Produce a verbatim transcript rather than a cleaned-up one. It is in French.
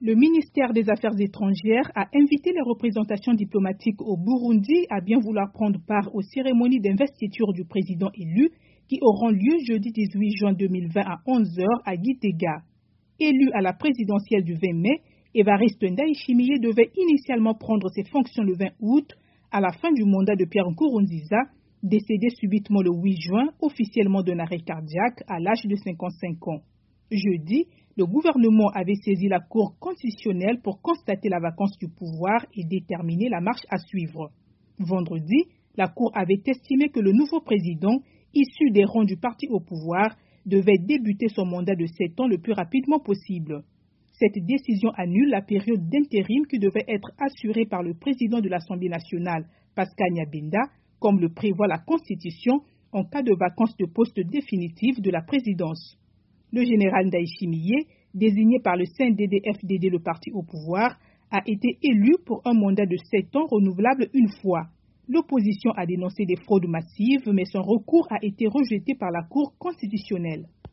Le ministère des Affaires étrangères a invité les représentations diplomatiques au Burundi à bien vouloir prendre part aux cérémonies d'investiture du président élu qui auront lieu jeudi dix-huit juin deux mille vingt à onze heures à Gitega. Élu à la présidentielle du vingt mai, Évariste Ndayishimiye devait initialement prendre ses fonctions le vingt août à la fin du mandat de Pierre Nkurunziza, décédé subitement le huit juin, officiellement d'un arrêt cardiaque à l'âge de cinquante-cinq ans. Jeudi, le gouvernement avait saisi la Cour constitutionnelle pour constater la vacance du pouvoir et déterminer la marche à suivre. Vendredi, la Cour avait estimé que le nouveau président, issu des rangs du parti au pouvoir, devait débuter son mandat de sept ans le plus rapidement possible. Cette décision annule la période d'intérim qui devait être assurée par le président de l'Assemblée nationale, Pascal Nyabenda, comme le prévoit la Constitution, en cas de vacance de poste définitive de la présidence. Le général Ndayishimiye, désigné par le C N D D F D D, le parti au pouvoir, a été élu pour un mandat de sept ans renouvelable une fois. L'opposition a dénoncé des fraudes massives, mais son recours a été rejeté par la Cour constitutionnelle.